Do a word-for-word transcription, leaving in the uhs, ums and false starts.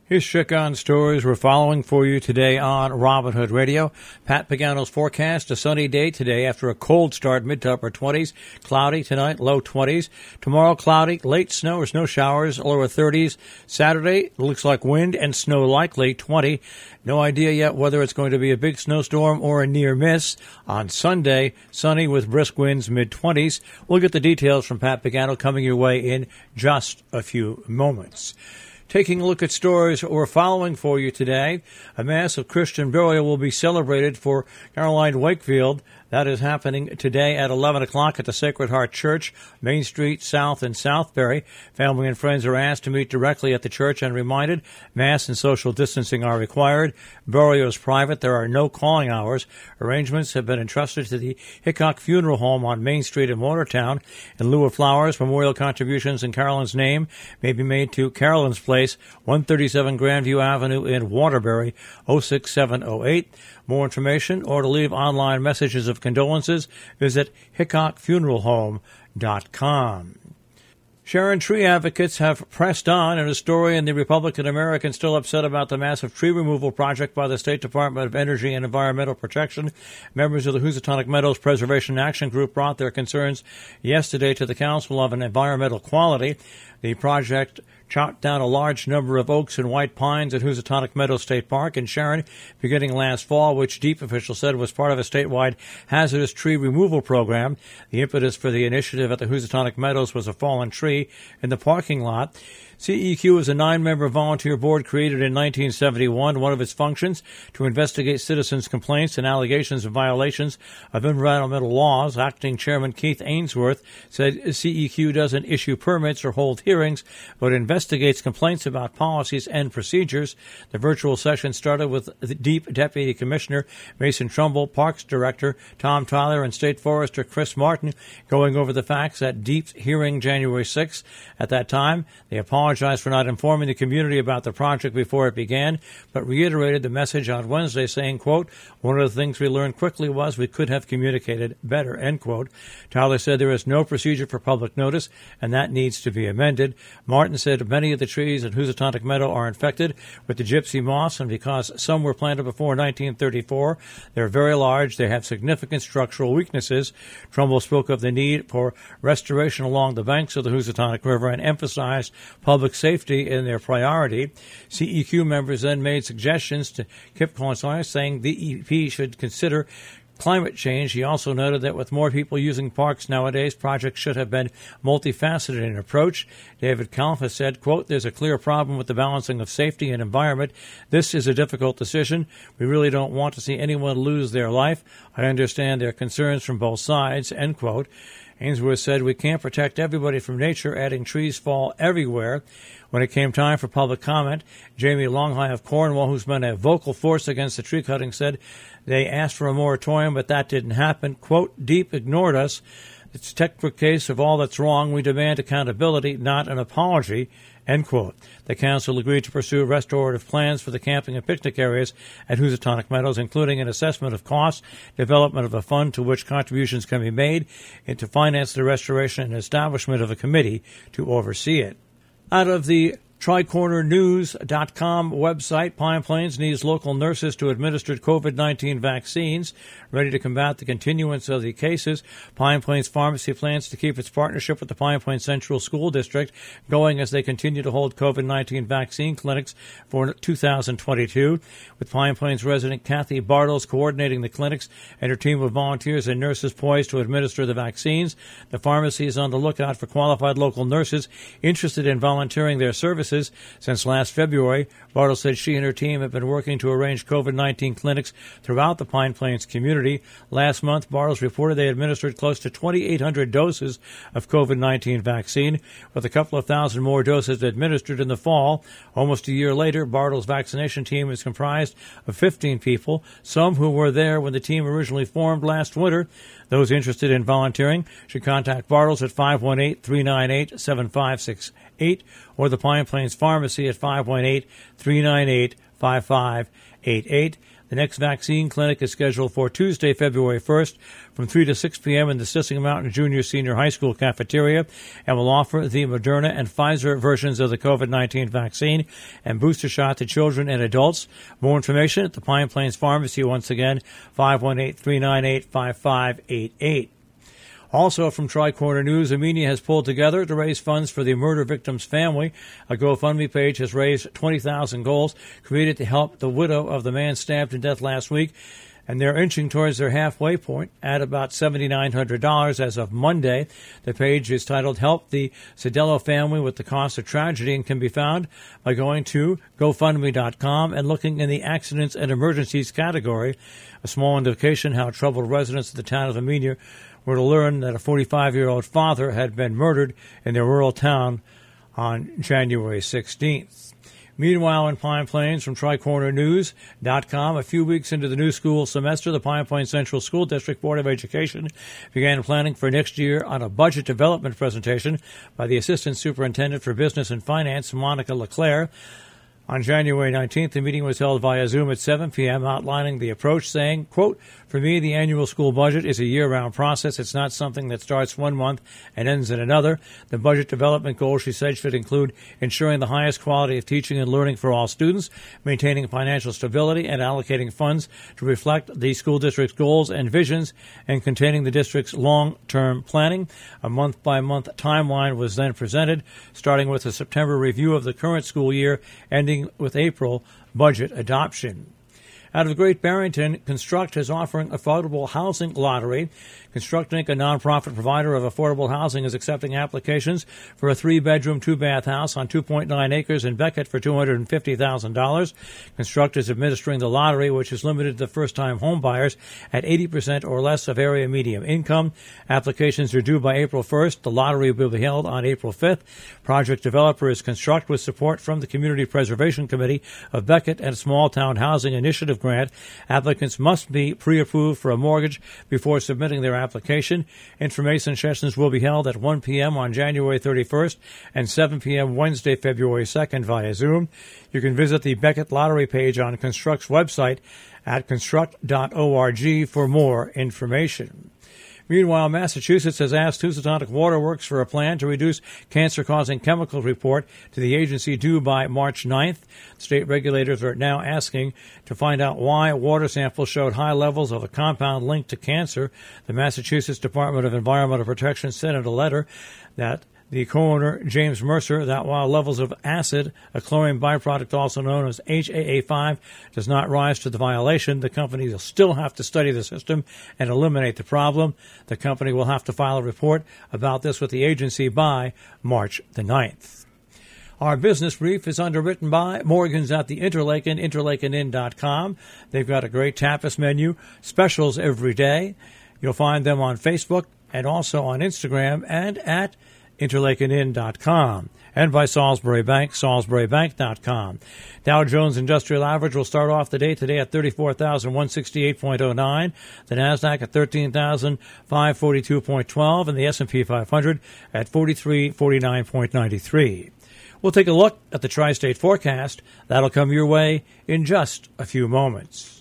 Here's Check On Stories we're following for you today on Robin Hood Radio. Pat Pagano's forecast, a sunny day today after a cold start, mid to upper twenties. Cloudy tonight, low twenties. Tomorrow, cloudy, late snow or snow showers, lower thirties. Saturday, looks like wind and snow likely, twenty. No idea yet whether it's going to be a big snowstorm or a near miss. On Sunday, sunny with brisk winds, mid-twenties. We'll get the details from Pat Pagano coming your way in just a few moments. Taking a look at stories we're following for you today, a mass of Christian burial will be celebrated for Caroline Wakefield. That is happening today at eleven o'clock at the Sacred Heart Church, Main Street South in Southbury. Family and friends are asked to meet directly at the church and reminded mass and social distancing are required. Burial is private. There are no calling hours. Arrangements have been entrusted to the Hickok Funeral Home on Main Street in Watertown. In lieu of flowers, memorial contributions in Carolyn's name may be made to Carolyn's Place, one thirty-seven Grandview Avenue in Waterbury, oh six seven oh eight. More information or to leave online messages of condolences, visit hickok funeral home dot com. Sharon tree advocates have pressed on in a story in the Republican American still upset about the massive tree removal project by the State Department of Energy and Environmental Protection. Members of the Housatonic Meadows Preservation Action Group brought their concerns yesterday to the Council of Environmental Quality. The project chopped down a large number of oaks and white pines at Housatonic Meadows State Park in Sharon beginning last fall, which DEEP officials said was part of a statewide hazardous tree removal program. The impetus for the initiative at the Housatonic Meadows was a fallen tree in the parking lot. C E Q is a nine-member volunteer board created in nineteen seventy-one. One of its functions to investigate citizens' complaints and allegations of violations of environmental laws. Acting Chairman Keith Ainsworth said C E Q doesn't issue permits or hold hearings, but investigates complaints about policies and procedures. The virtual session started with the DEEP Deputy Commissioner Mason Trumbull, Parks Director Tom Tyler, and State Forester Chris Martin going over the facts at DEEP's hearing January sixth. At that time, they apologized for not informing the community about the project before it began, but reiterated the message on Wednesday, saying, quote, one of the things we learned quickly was we could have communicated better, end quote. Tyler said there is no procedure for public notice, and that needs to be amended. Martin said many of the trees at Housatonic Meadow are infected with the gypsy moss, and because some were planted before nineteen thirty-four, they're very large. They have significant structural weaknesses. Trumbull spoke of the need for restoration along the banks of the Housatonic River and emphasized public safety in their priority. C E Q members then made suggestions to Kip Collinsworth, saying the E P should consider climate change. He also noted that with more people using parks nowadays, projects should have been multifaceted in approach. David Kalfa said, quote, there's a clear problem with the balancing of safety and environment. This is a difficult decision. We really don't want to see anyone lose their life. I understand their concerns from both sides, end quote. Ainsworth said, we can't protect everybody from nature, adding trees fall everywhere. When it came time for public comment, Jamie Longhigh of Cornwall, who's been a vocal force against the tree cutting, said they asked for a moratorium, but that didn't happen. Quote, DEEP ignored us. It's a textbook case of all that's wrong. We demand accountability, not an apology, end quote. The council agreed to pursue restorative plans for the camping and picnic areas at Housatonic Meadows, including an assessment of costs, development of a fund to which contributions can be made, and to finance the restoration and establishment of a committee to oversee it. Out of the tri corner news dot com website, Pine Plains needs local nurses to administer COVID nineteen vaccines. Ready to combat the continuance of the cases, Pine Plains Pharmacy plans to keep its partnership with the Pine Plains Central School District going as they continue to hold COVID nineteen vaccine clinics for two thousand twenty-two. With Pine Plains resident Kathy Bartles coordinating the clinics and her team of volunteers and nurses poised to administer the vaccines, the pharmacy is on the lookout for qualified local nurses interested in volunteering their services. Since last February, Bartles said she and her team have been working to arrange COVID nineteen clinics throughout the Pine Plains community. Last month, Bartles reported they administered close to twenty-eight hundred doses of COVID nineteen vaccine, with a couple of thousand more doses administered in the fall. Almost a year later, Bartles' vaccination team is comprised of fifteen people, some who were there when the team originally formed last winter. Those interested in volunteering should contact Bartles at five one eight, three nine eight, seven five six eight or the Pine Plains Pharmacy at five one eight, three nine eight, five five eight eight. The next vaccine clinic is scheduled for Tuesday, February first from three to six p.m. in the Sissingham Mountain Junior Senior High School cafeteria and will offer the Moderna and Pfizer versions of the COVID nineteen vaccine and booster shot to children and adults. More information at the Pine Plains Pharmacy, once again, five one eight, three nine eight, five five eight eight. Also from Tri-Corner News, Armenia has pulled together to raise funds for the murder victim's family. A GoFundMe page has raised twenty thousand dollars created to help the widow of the man stabbed to death last week, and they're inching towards their halfway point at about seven thousand nine hundred dollars as of Monday. The page is titled Help the Cedello Family with the Cost of Tragedy and can be found by going to GoFundMe dot com and looking in the Accidents and Emergencies category. A small indication how troubled residents of the town of Armenia were to learn that a forty-five-year-old father had been murdered in their rural town on January sixteenth. Meanwhile, in Pine Plains, from Tri Corner News dot com, a few weeks into the new school semester, the Pine Plains Central School District Board of Education began planning for next year on a budget development presentation by the Assistant Superintendent for Business and Finance, Monica LeClaire. On January nineteenth, the meeting was held via Zoom at seven p.m., outlining the approach, saying, quote, "For me, the annual school budget is a year-round process. It's not something that starts one month and ends in another. The budget development goals," she said, "should include ensuring the highest quality of teaching and learning for all students, maintaining financial stability, and allocating funds to reflect the school district's goals and visions, and containing the district's long-term planning." A month-by-month timeline was then presented, starting with a September review of the current school year, ending with April budget adoption. Out of Great Barrington, Construct is offering affordable housing lottery. Construct Incorporated, a nonprofit provider of affordable housing, is accepting applications for a three-bedroom, two-bath house on two point nine acres in Beckett for two hundred fifty thousand dollars. Construct is administering the lottery, which is limited to first-time home buyers at eighty percent or less of area median income. Applications are due by April first. The lottery will be held on April fifth. Project developer is Construct, with support from the Community Preservation Committee of Beckett and Small Town Housing Initiative grant. Applicants must be pre-approved for a mortgage before submitting their application. Information sessions will be held at one p.m. on January thirty-first and seven p.m. Wednesday, February second via Zoom. You can visit the Beckett Lottery page on Construct's website at construct dot org for more information. Meanwhile, Massachusetts has asked Housatonic Waterworks for a plan to reduce cancer-causing chemicals report to the agency due by March ninth. State regulators are now asking to find out why water samples showed high levels of a compound linked to cancer. The Massachusetts Department of Environmental Protection said in a letter that the coroner, James Mercer, that while levels of acid, a chlorine byproduct also known as H A A five, does not rise to the violation, the company will still have to study the system and eliminate the problem. The company will have to file a report about this with the agency by March the ninth. Our business brief is underwritten by Morgan's at the Interlaken, interlaken inn dot com. They've got a great tapas menu, specials every day. You'll find them on Facebook and also on Instagram and at interlaken inn dot com, and by Salisbury Bank, salisbury bank dot com. Dow Jones Industrial Average will start off the day today at thirty-four thousand one hundred sixty-eight point oh nine, the NASDAQ at thirteen thousand five hundred forty-two point one two, and the S and P five hundred at forty-three forty-nine point nine three. We'll take a look at the tri-state forecast. That'll come your way in just a few moments.